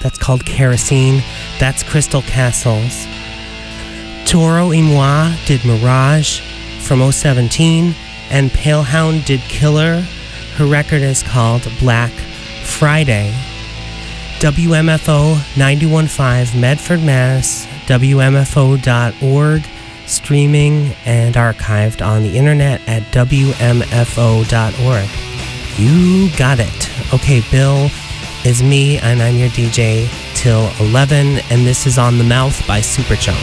That's called Kerosene. That's Crystal Castles. Toro y Moi did Mirage from 017, and Palehound did Killer. Her record is called Black Friday. WMFO 91.5 Medford, Mass. WMFO.org. Streaming and archived on the internet at WMFO.org. You got it. Okay, Bill is me, and I'm your DJ till 11, and this is On the Mouth by Superchunk.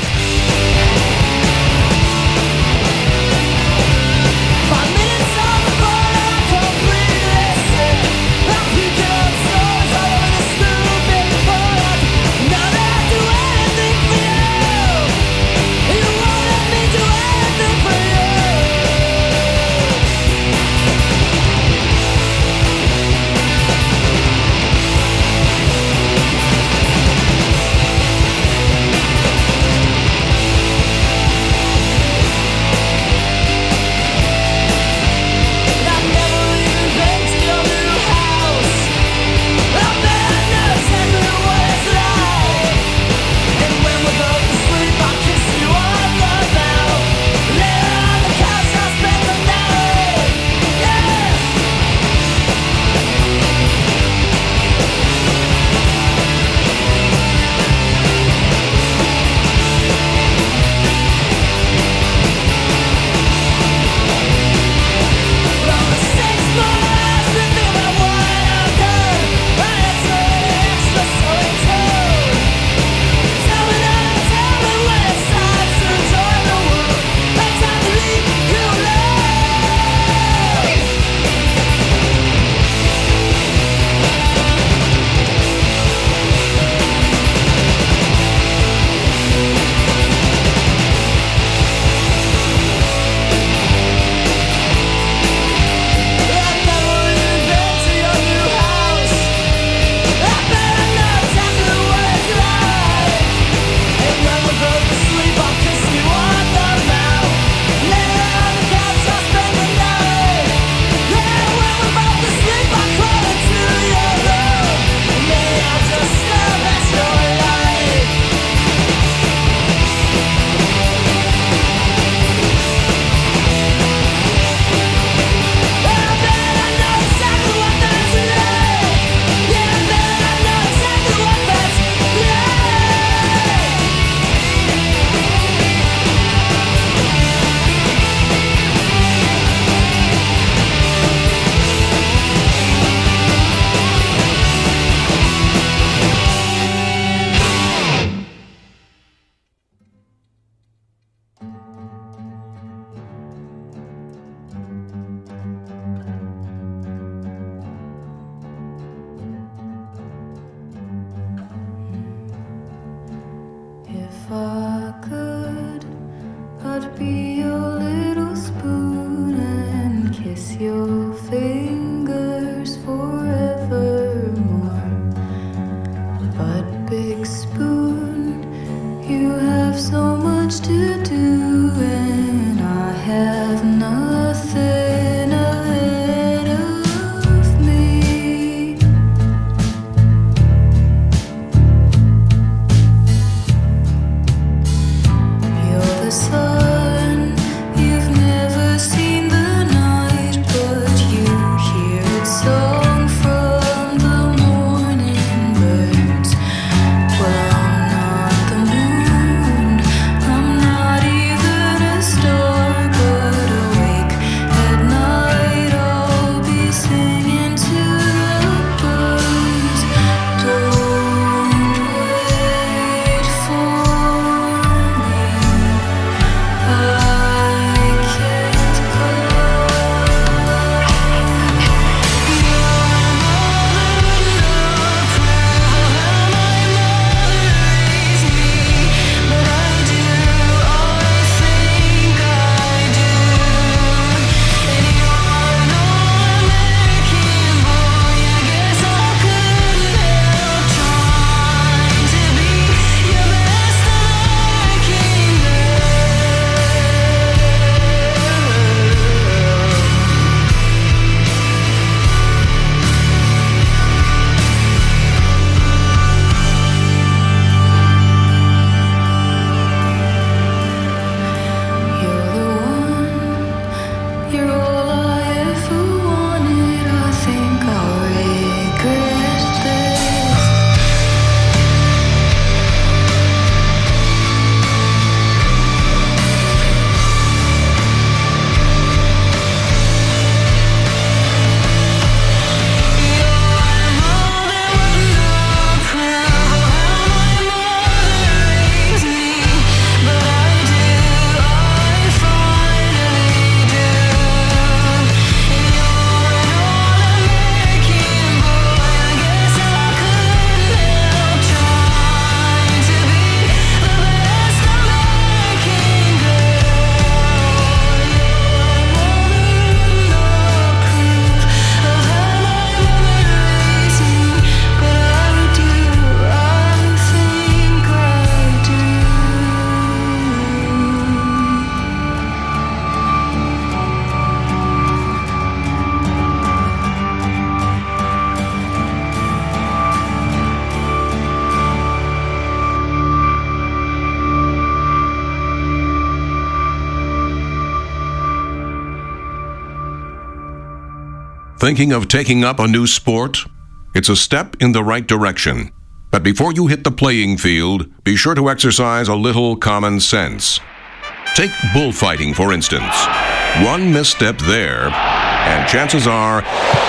Thinking of taking up a new sport? It's a step in the right direction. But before you hit the playing field, be sure to exercise a little common sense. Take bullfighting, for instance. One misstep there, and chances are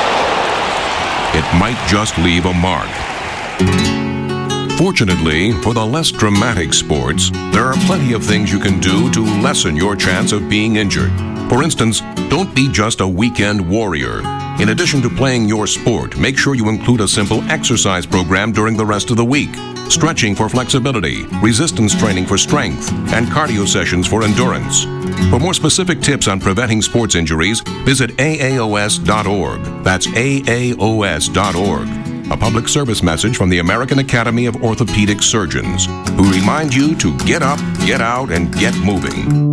it might just leave a mark. Fortunately, for the less dramatic sports, there are plenty of things you can do to lessen your chance of being injured. For instance, don't be just a weekend warrior. In addition to playing your sport, make sure you include a simple exercise program during the rest of the week. Stretching for flexibility, resistance training for strength, and cardio sessions for endurance. For more specific tips on preventing sports injuries, visit AAOS.org. That's AAOS.org. A public service message from the American Academy of Orthopedic Surgeons, who remind you to get up, get out, and get moving.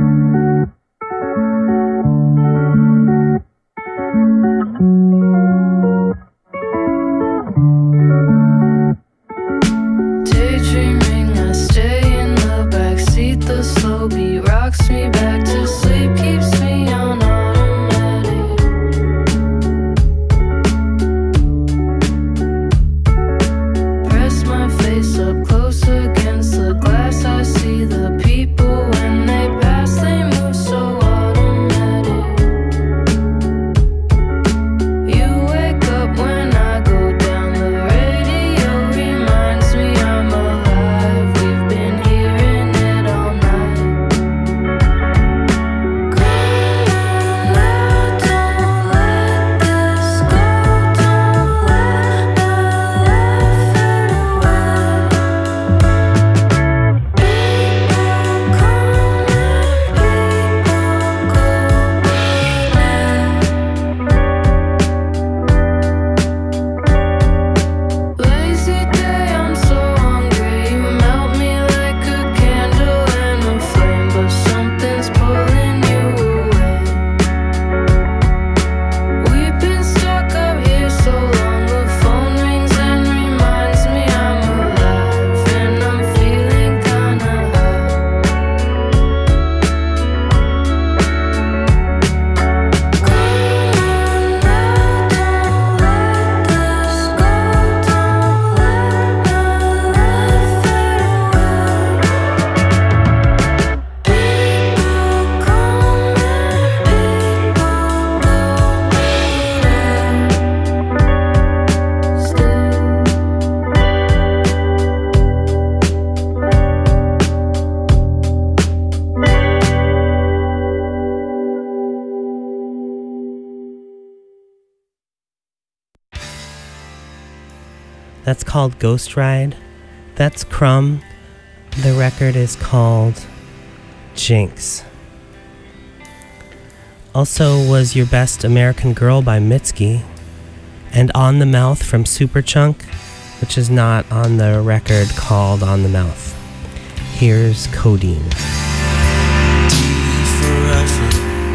Daydreaming, I stay in the backseat. The slow beat rocks me back to sleep, keeps me on automatic. Press my face up close against the glass. I see the people when they pass, they move so automatic. You wake up when I go down, the radio reminds me I'm alive. We've been hearing it all night. Come on now, don't let this go. Don't let my love fade away. People come and people go. Lazy day, I'm so hungry. You melt me like a candle and a flame, but something's pulling you away. We've been stuck up here so long. The phone rings and reminds me I'm alive, and I'm feeling kinda high. Come on now, don't let this go. Don't let my love fade away. People come and people go. Stay. That's called Ghost Ride. That's Crumb. The record is called Jinx. Also was Your Best American Girl by Mitski, and On the Mouth from Superchunk, which is not on the record called On the Mouth. Here's Codeine. Forever.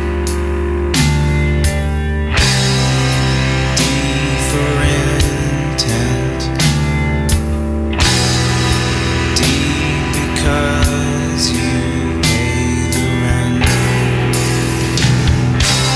For intent. Deep because you pay the rent.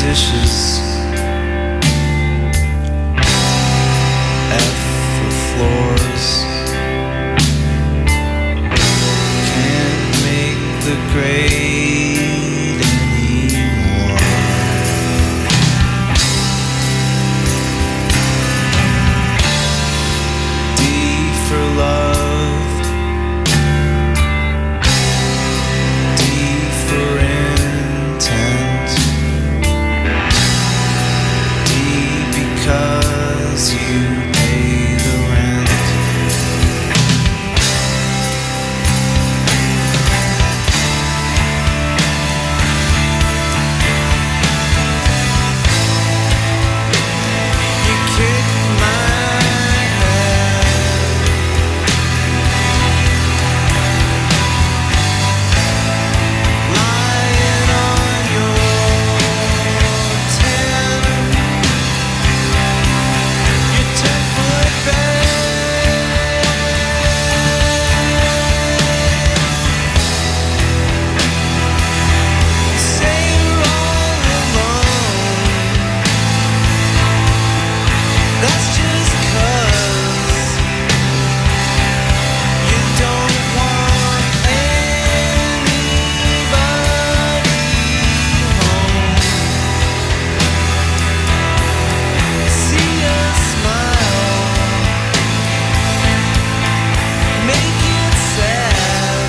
dishes. F for floors. Can't make the grade anymore. D for love. D for intent. D because you pay the rent. You kick my head. Lying on your tan. You 10-foot bed. Say you're all alone. That's just 'cause you don't want anybody home. See us smile, make it sad,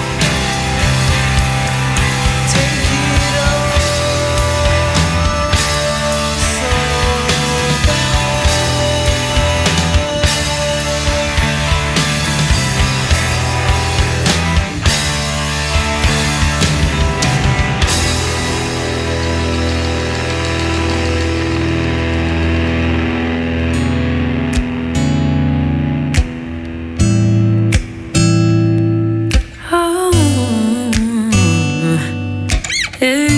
take it all so Oh, hey.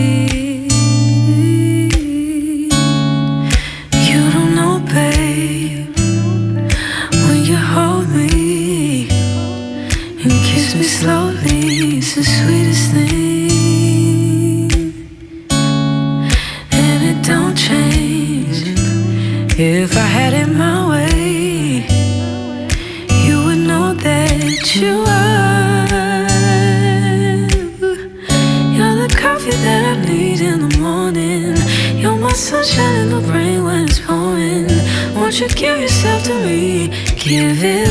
You don't know, babe, when you hold me and kiss me slowly, it's the sweetest thing, and it don't change. If I had it my way, you would know that you are. You're the coffee that I need in the morning. You're my sunshine in the rain when it's pouring. Won't you give yourself to me? Give it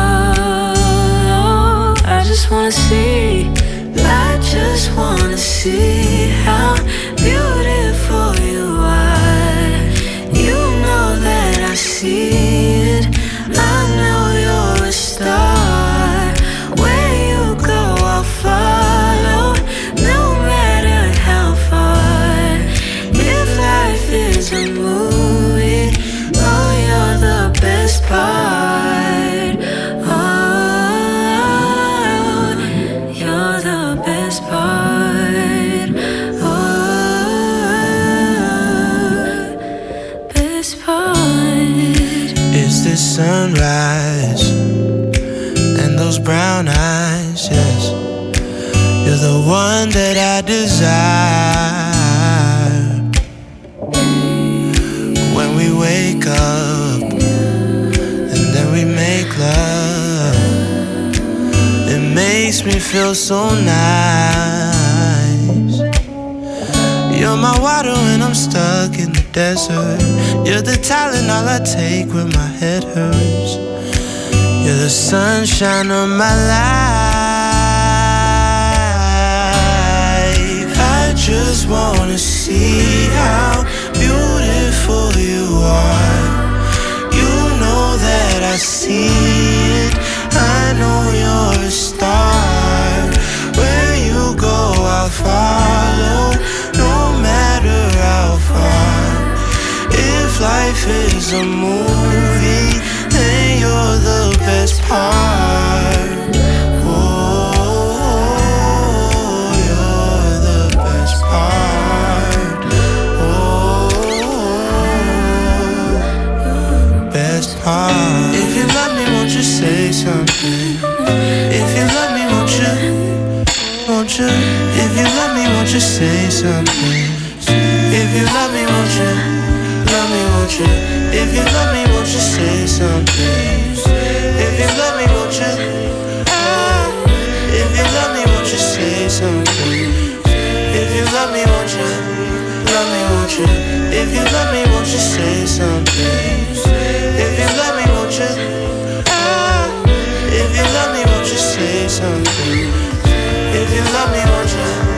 all. I just wanna see. I just wanna see how beautiful you are. You know that I see it. I know you're a star. Where you go, I'll follow, no matter how far. If life is a movie, oh, you're the best part. Oh, you're the best part. Oh, best part. Is this sunrise and those brown eyes? Yes, you're the one that I desire. When we wake up and then we make love, it makes me feel so nice. You're my water when I'm stuck in the desert. You're the Tylenol I take when my head hurts. You're the sunshine of my life. I just wanna see how beautiful you are. You know that I see it. I know you're a star. Where you go, I'll follow, no matter how far. If life is a movie, then you're the best part. Oh, you're the best part. Oh, best part. If you love me, won't you say something? If you love me, won't you? If you love me, won't you say something? If you love me, won't you? Love me, won't you? If you love me, won't you say something? If you love me, won't you? If you love me, won't you say something? If you love me, won't you? Love me, won't you? If you love me, won't you say something? If you love me, won't you? If you love me, won't you say something? If you love me, won't you?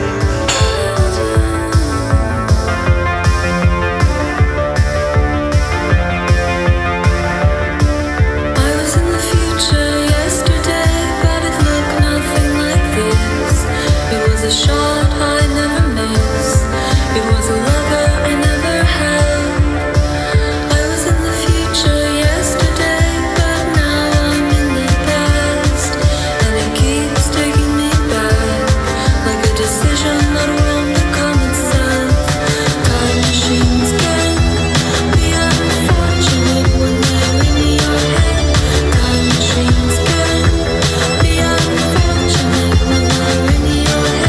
A shot I never missed. It was a lover I never had. I was in the future yesterday, but now I'm in the past, and it keeps taking me back, like a decision not around the common sense. Time machines can be unfortunate when they're in your head. Time machines can be unfortunate when they're in your head.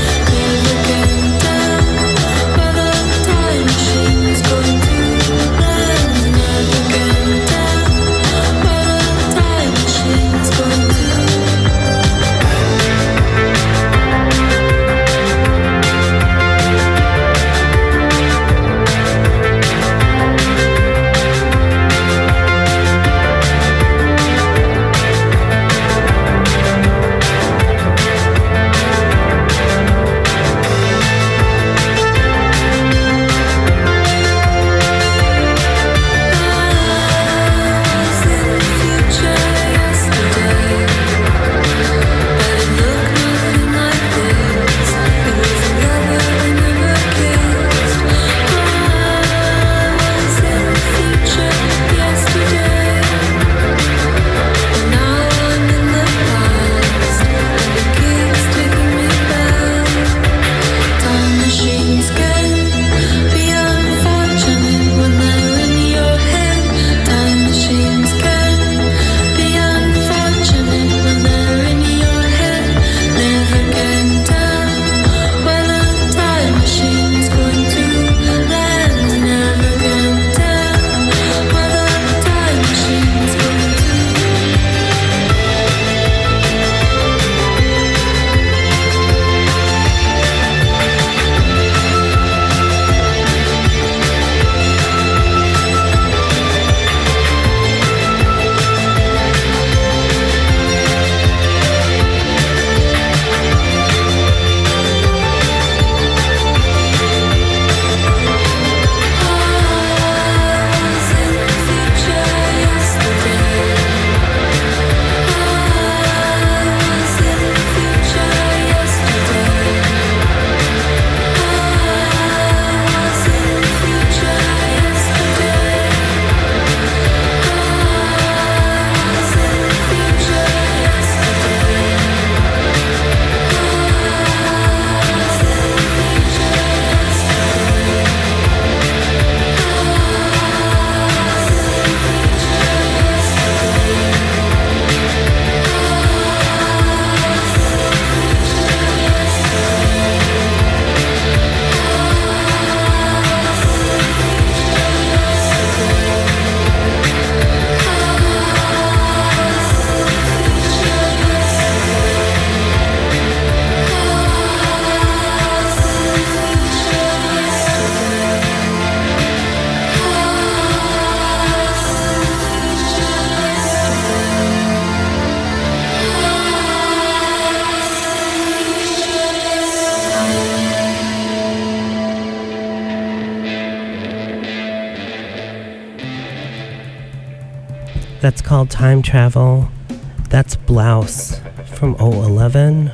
That's called Time Travel. That's Blouse from 011.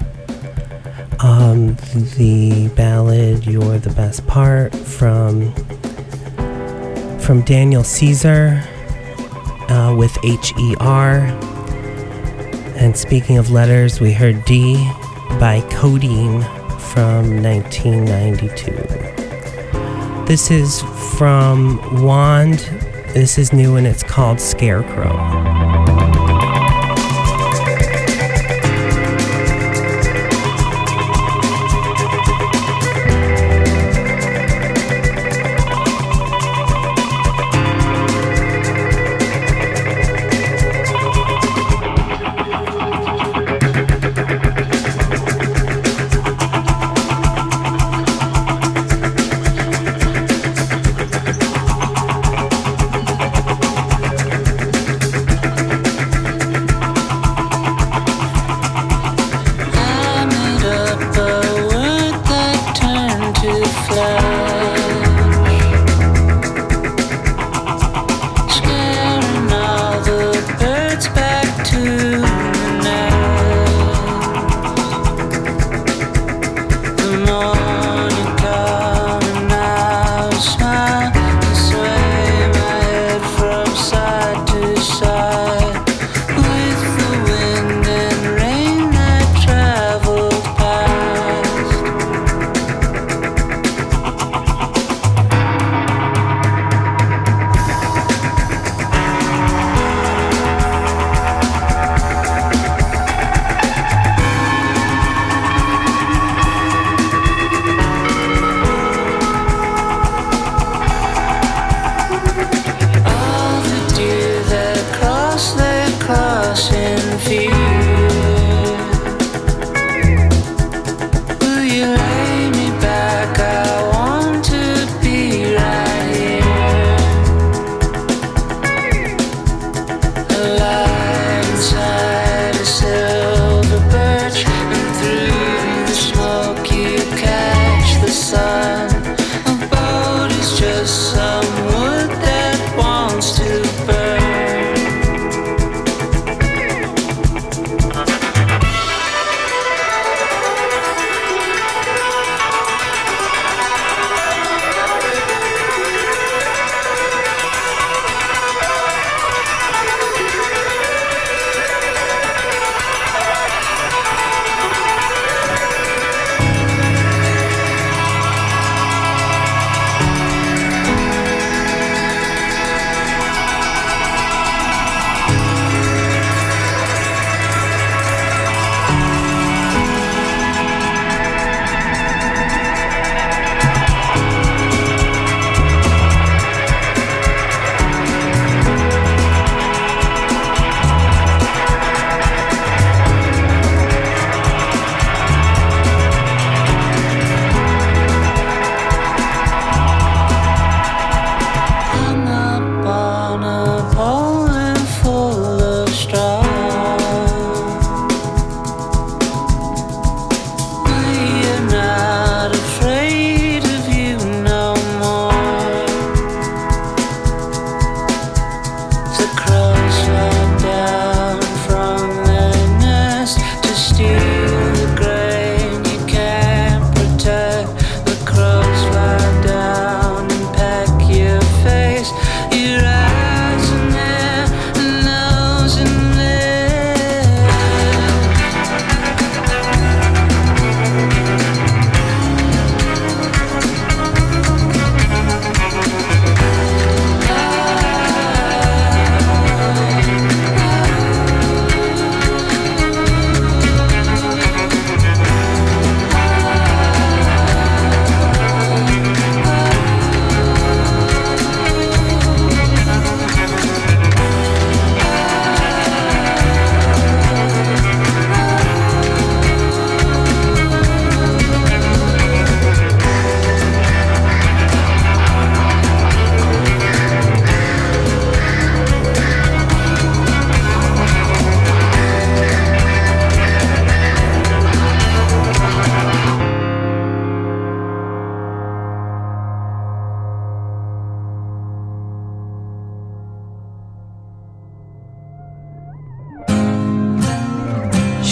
The ballad You're the Best Part from Daniel Caesar with H-E-R. And speaking of letters, we heard D by Codeine from 1992. This is from Wand. This is new and it's called Scarecrow.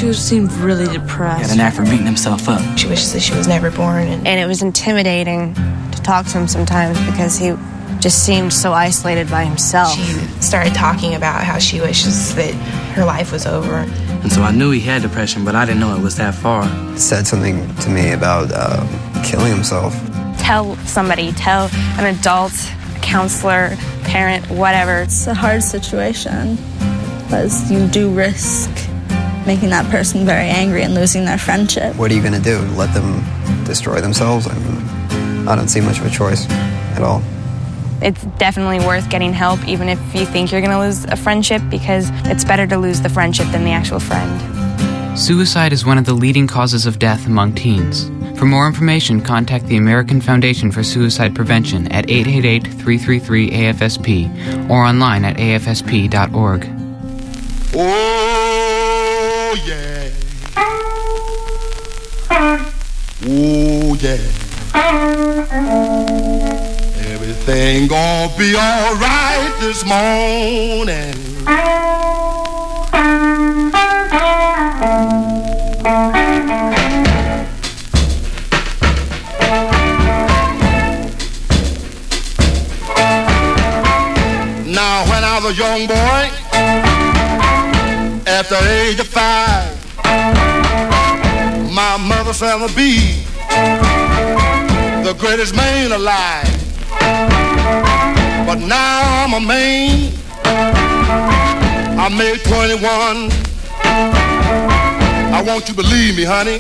She seemed really depressed. He had an knack for beating himself up. She wishes that she was never born. And it was intimidating to talk to him sometimes because he just seemed so isolated by himself. She started talking about how she wishes that her life was over. And so I knew he had depression, but I didn't know it was that far. He said something to me about killing himself. Tell somebody, tell an adult, a counselor, parent, whatever. It's a hard situation because you do risk making that person very angry and losing their friendship. What are you going to do? Let them destroy themselves? I mean, I don't see much of a choice at all. It's definitely worth getting help, even if you think you're going to lose a friendship, because it's better to lose the friendship than the actual friend. Suicide is one of the leading causes of death among teens. For more information, contact the American Foundation for Suicide Prevention at 888-333-AFSP or online at afsp.org. Oh, yeah. Oh, yeah. Everything gonna be all right this morning. Now, when I was a young boy, at the age of 5, my mother said I'd be the greatest man alive. But now I'm a man, I made 21. I want you to believe me, honey,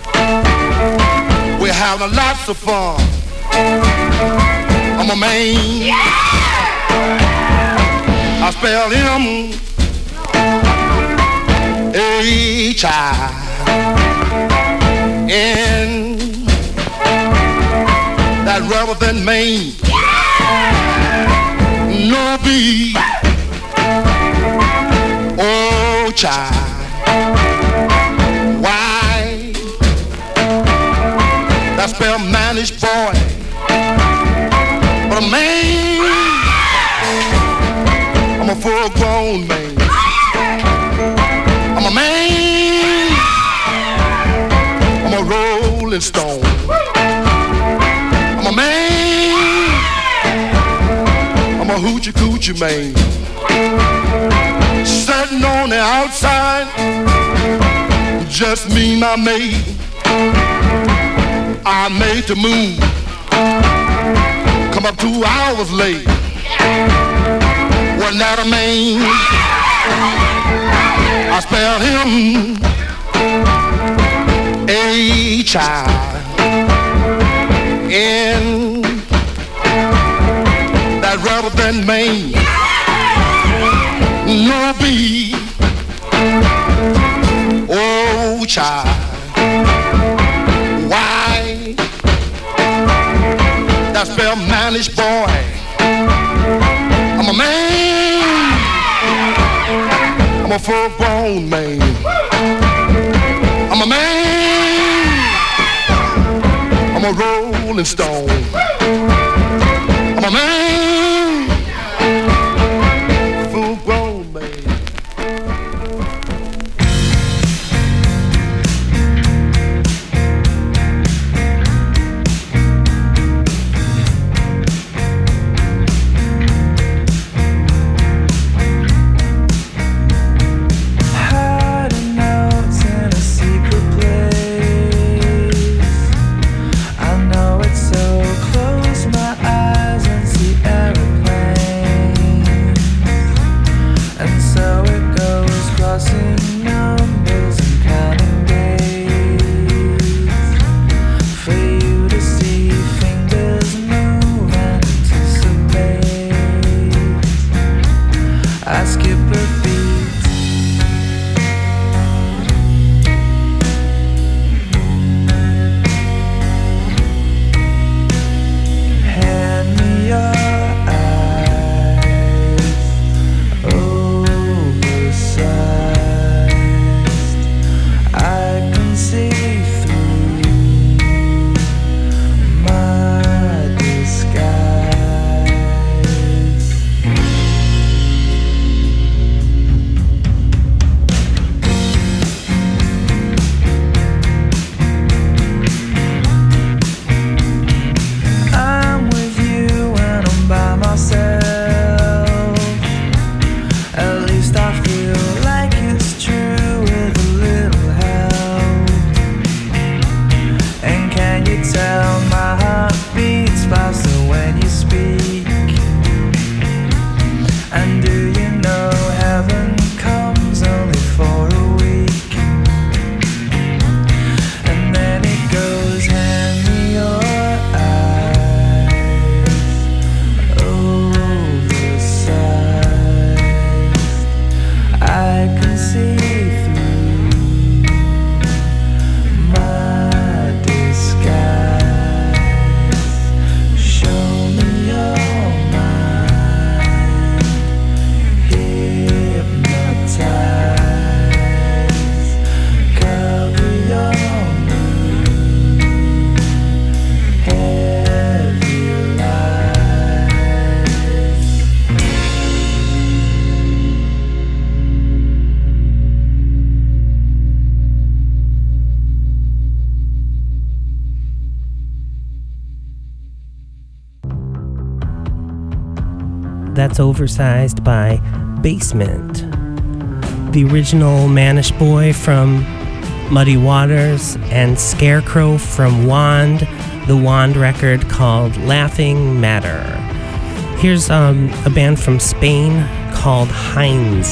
we're having lots of fun. I'm a man, I spell him H-I-N, that rather than Maine, no B, oh child, why, that spell managed boy, but a man, I'm a full-grown man. I'm a man, I'm a rolling stone. I'm a man, I'm a hoochie coochie man. Sitting on the outside, just me and my maid. I made the move, come up 2 hours late. Wasn't that a man? I spelled him H-I-N, that rather than Maine, no B, oh child, why, that spell managed boy, I'm a man, I'm a full-grown man. I'm a man, I'm a rolling stone. I'm a man, full-grown man. I know it's so close my eyes and see That's Oversized by Basement. The original Manish Boy from Muddy Waters and Scarecrow from Wand, the Wand record called Laughing Matter. Here's a band from Spain called Heinz.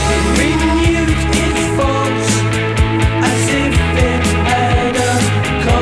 Call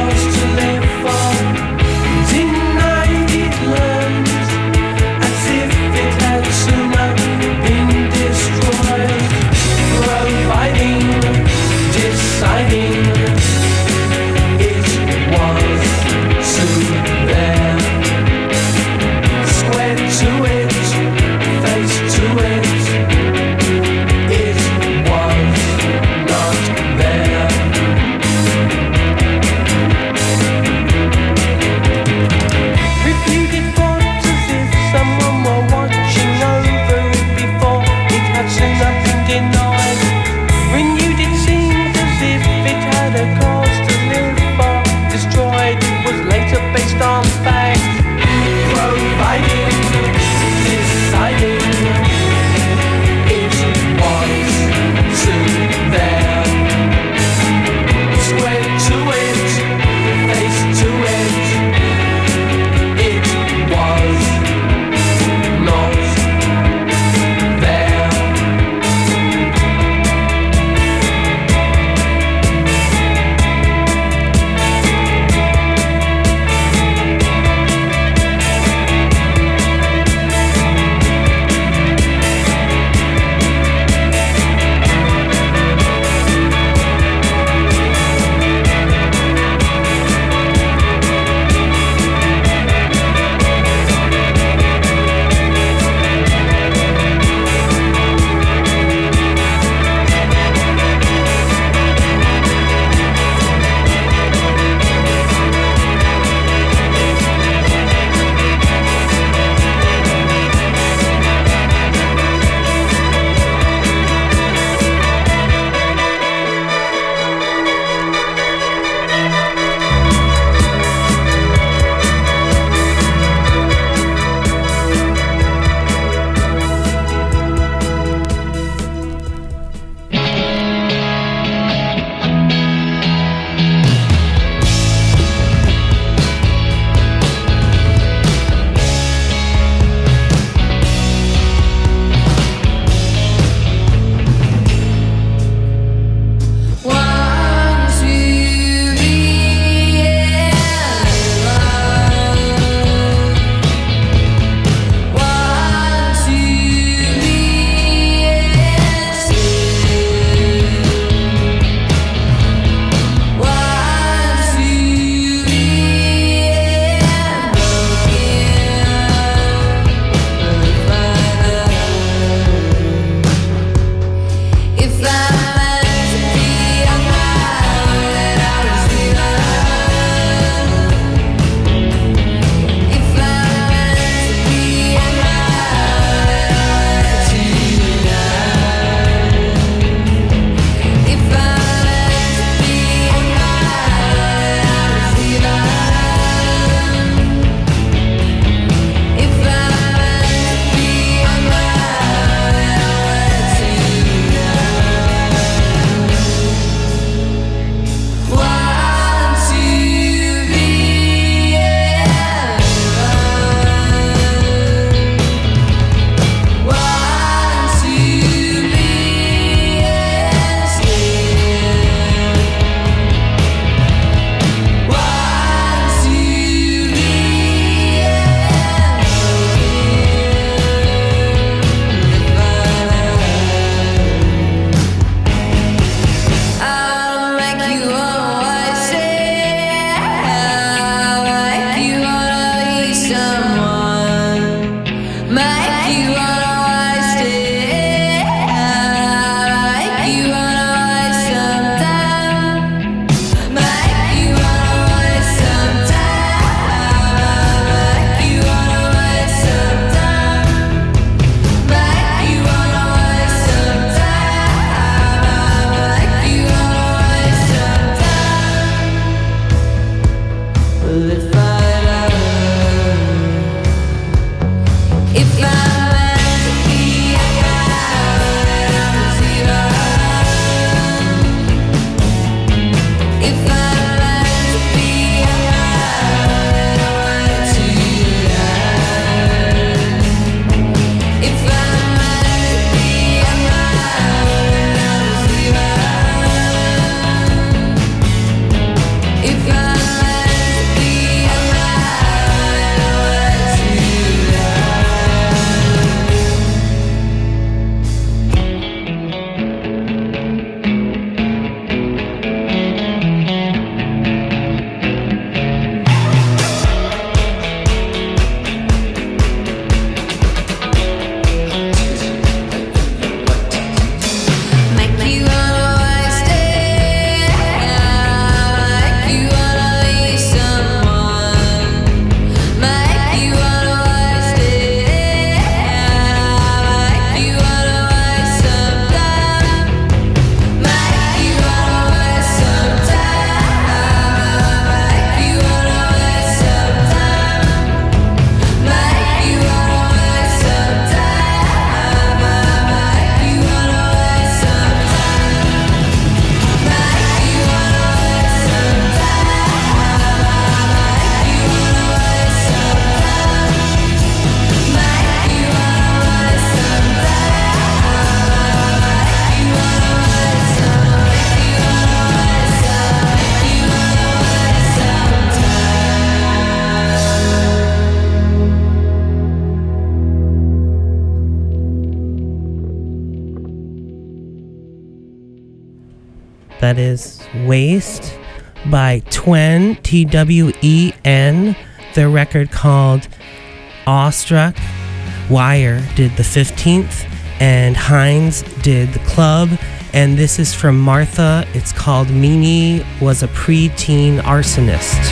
That is Waste by Twen, Twen. Their record called Awestruck. Wire did the 15th, and Hines did the Club. And this is from Martha. It's called Mimi Was a Preteen Arsonist.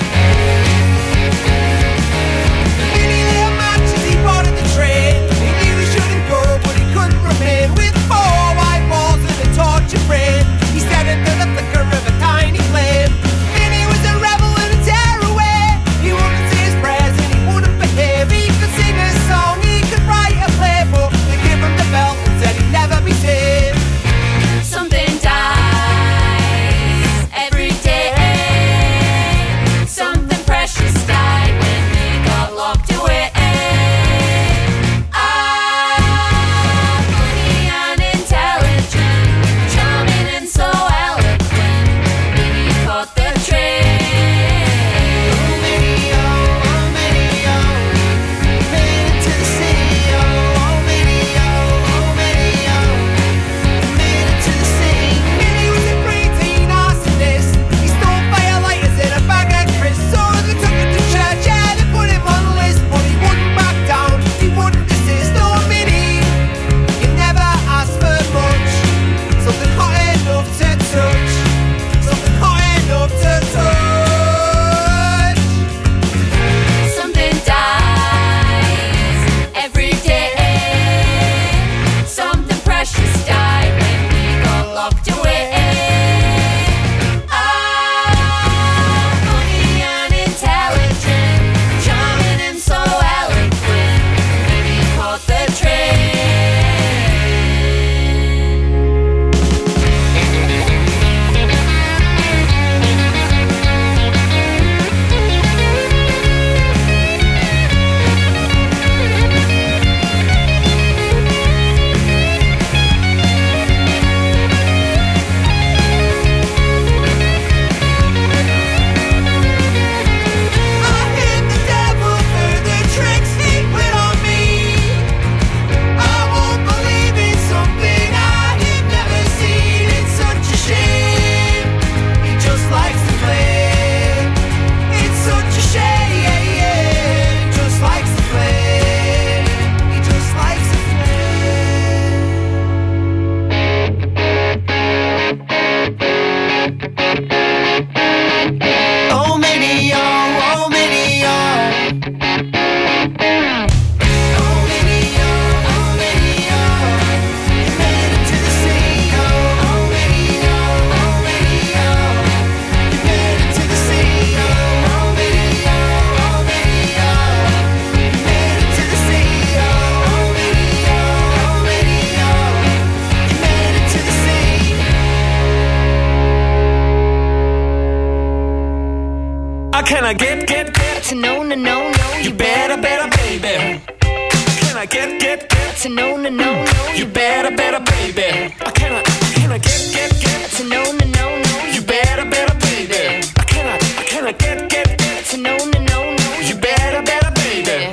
Can I get to no, you better, baby. Can I get to no, you better, baby. Can I get to no, you better, baby. Can I get to no, you better, baby.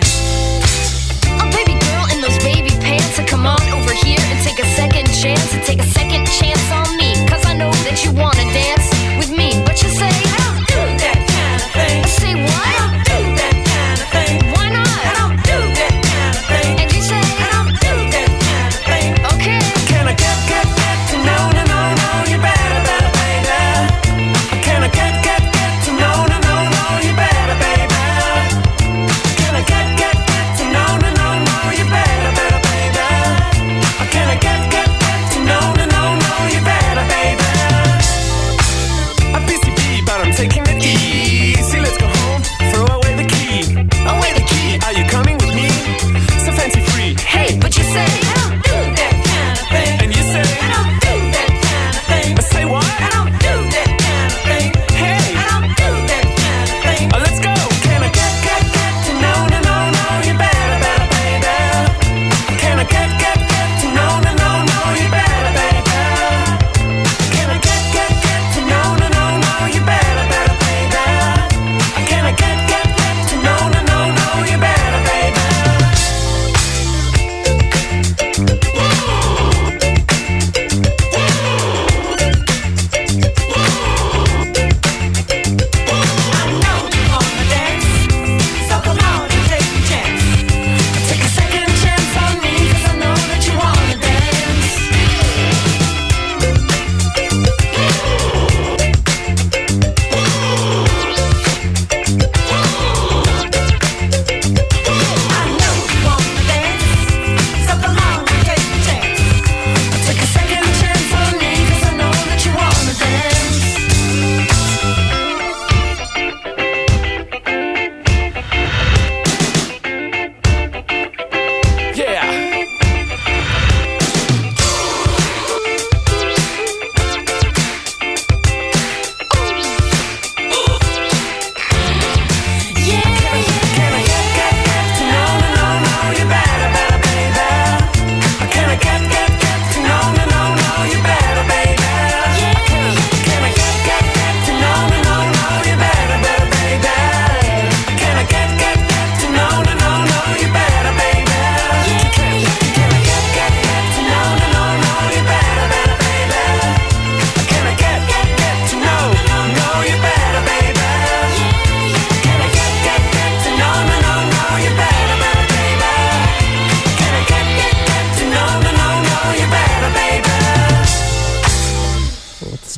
Oh, baby girl in those baby pants, so come on over here and take a second chance, and take a second chance on me, 'cause I know that you wanna dance with me. What you say? I don't do that kind of thing. Say what? I don't do that kind of thing. Why not? I don't do that kind of thing. And you say? I don't do that kind of thing. Okay. Can I get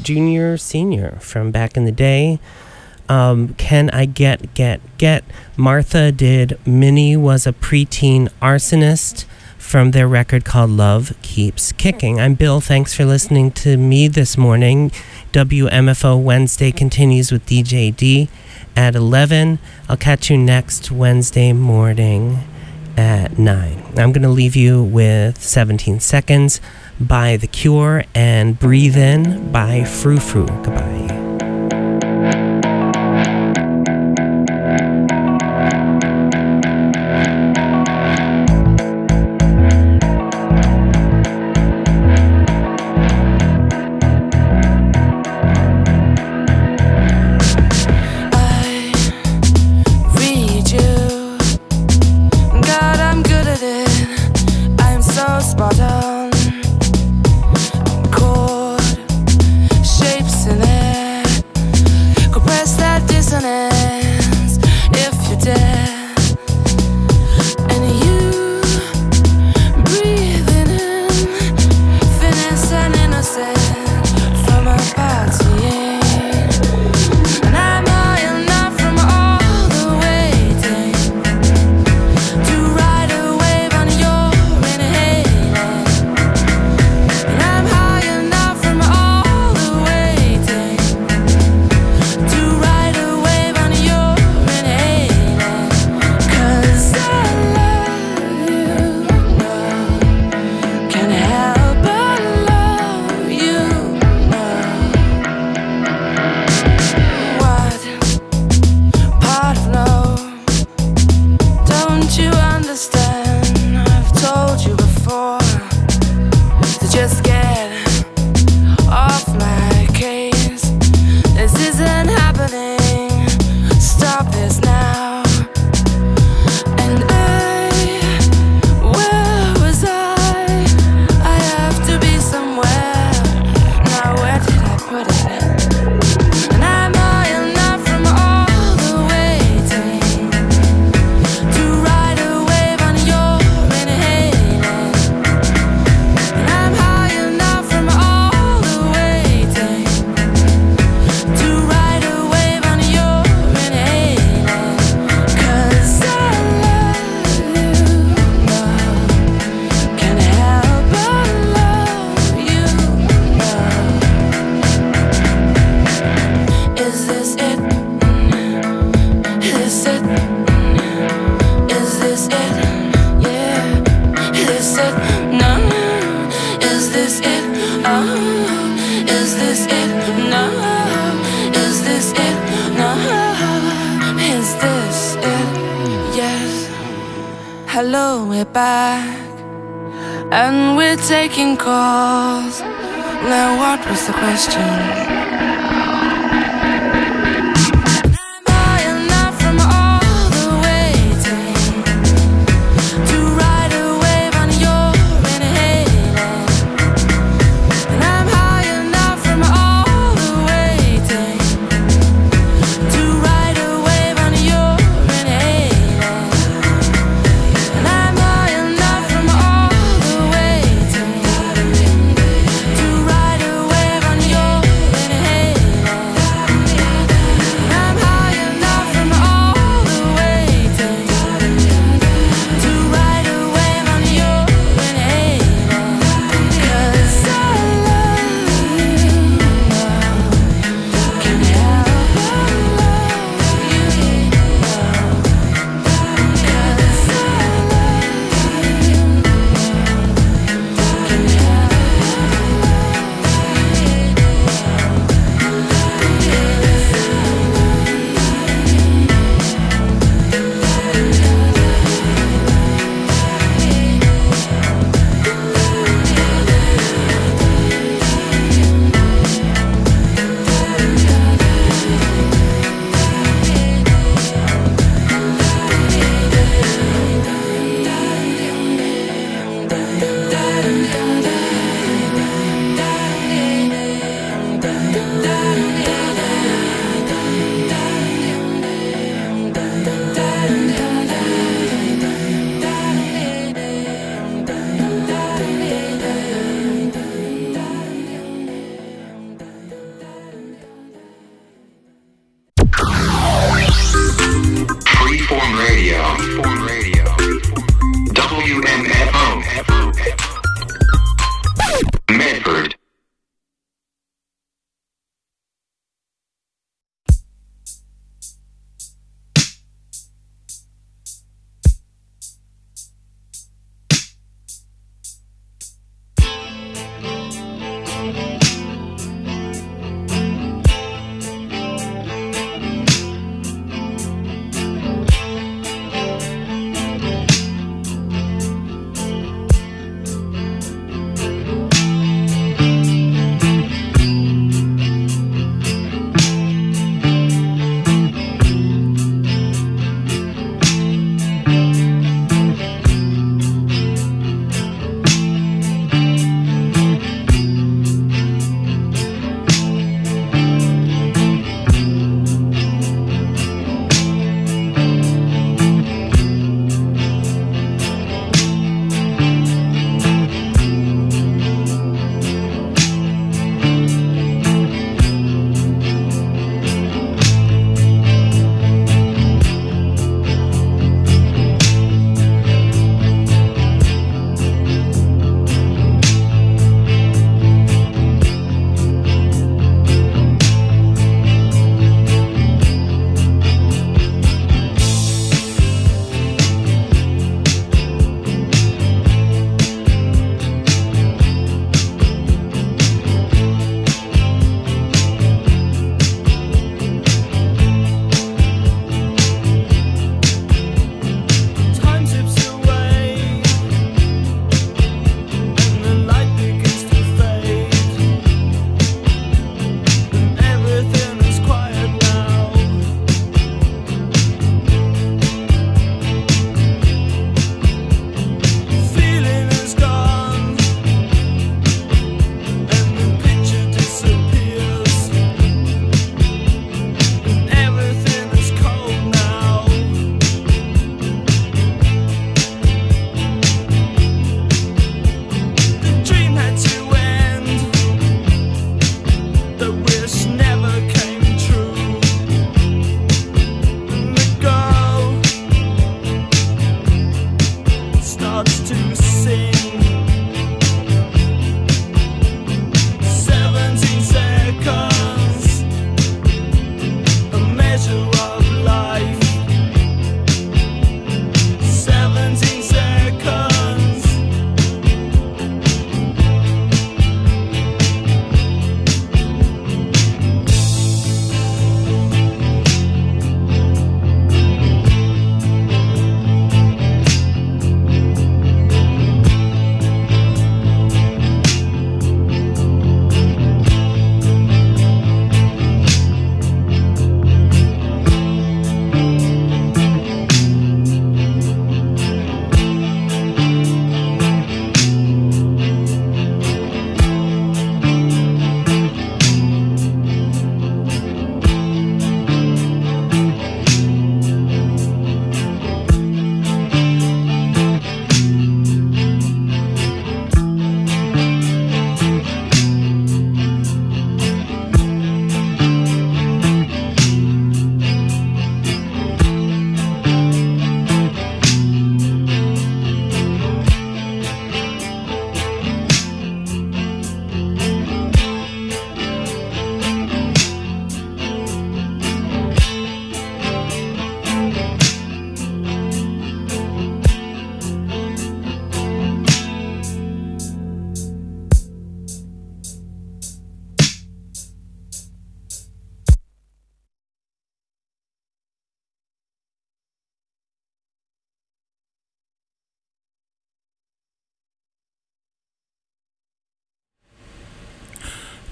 Junior, Senior from back in the day. Can I get? Martha did Minnie Was a Preteen Arsonist from their record called Love Keeps Kicking. I'm Bill. Thanks for listening to me this morning. WMFO Wednesday continues with DJ D at 11. I'll catch you next Wednesday morning at 9. I'm going to leave you with 17 Seconds by The Cure and Breathe In by Frou Frou. Goodbye. Hello, we're back, and we're taking calls. Now, what was the question?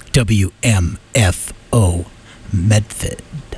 WMFO Medford.